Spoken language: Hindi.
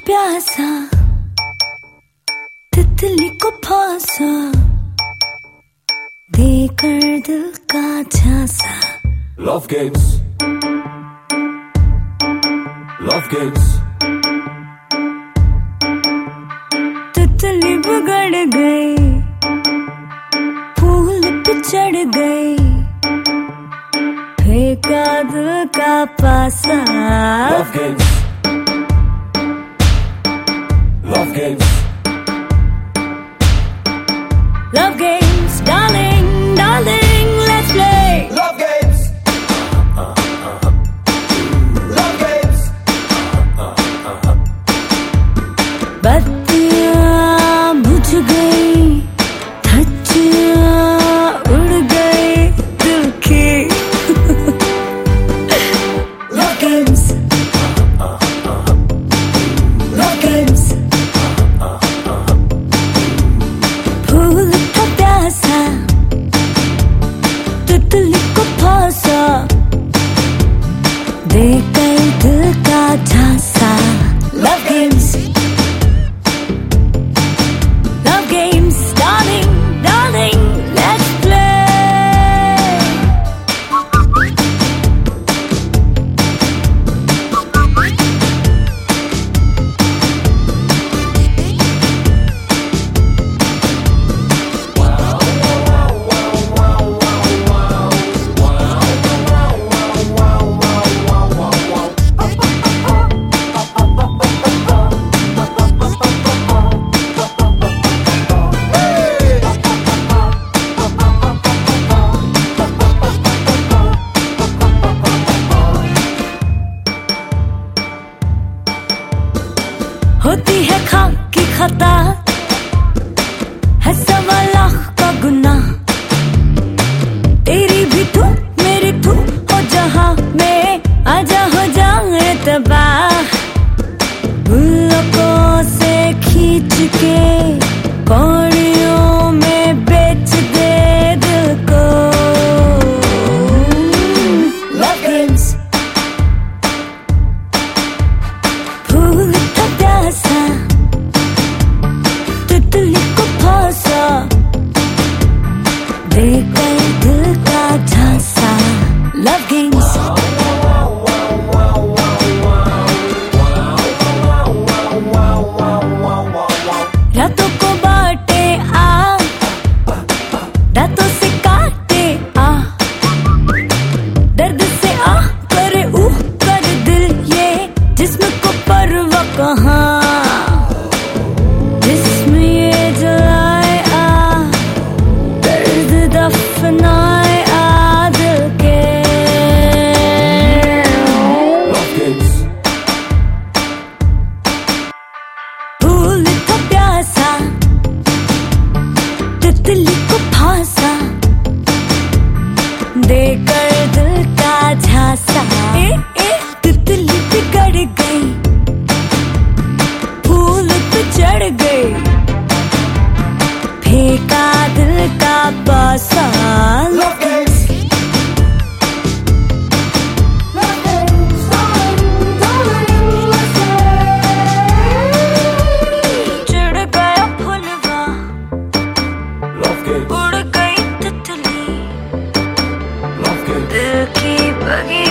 प्यासा तितली को फांसा देकर दिल का झांसा। Love games, love games. तितली बिगड़ गई, फूल पे चढ़ गई, फेंका दिल का पासा। Love games, love games. Love games, darling, darling, let's play. Love games, love games. बत्तियाँ बुझ गई, धज्जियाँ उड़ गई दिल की। Love games, love games. फूल का प्यासा तितली को फांसा देकर दिल का झांसा। Love games, love games, darling, darling, let's play. होती है खाकी खता, है सवा लाख का गुनाह। तेरी भी तू मेरी तू हो जहां में, आजा हो जाए तबाह। गुल्लकों से खींच के कौड़ियों में बेच दे दिल को। Love games, फूल का प्यासा तितली को फांसा देकर दिल का झांसा। Love games, रातों को बांटे आ, दांतों से काटे आ, दर्द से आ करे कर दिल ये, जिस्म को परवाह कहाँ, जिस्म ये जलाए आ, दर्द दफनाए आ दिल के। Love games, फूल का प्यासा तितली को फांसा देकर दिल का झांसा। तितली बिगड़ गई, फूल पे चढ़ गई, फेंका दिल का पासा। love games. चिढ़ गया फुलवा, Love games, उड़ गई तितली, love games. दिल की बगिया।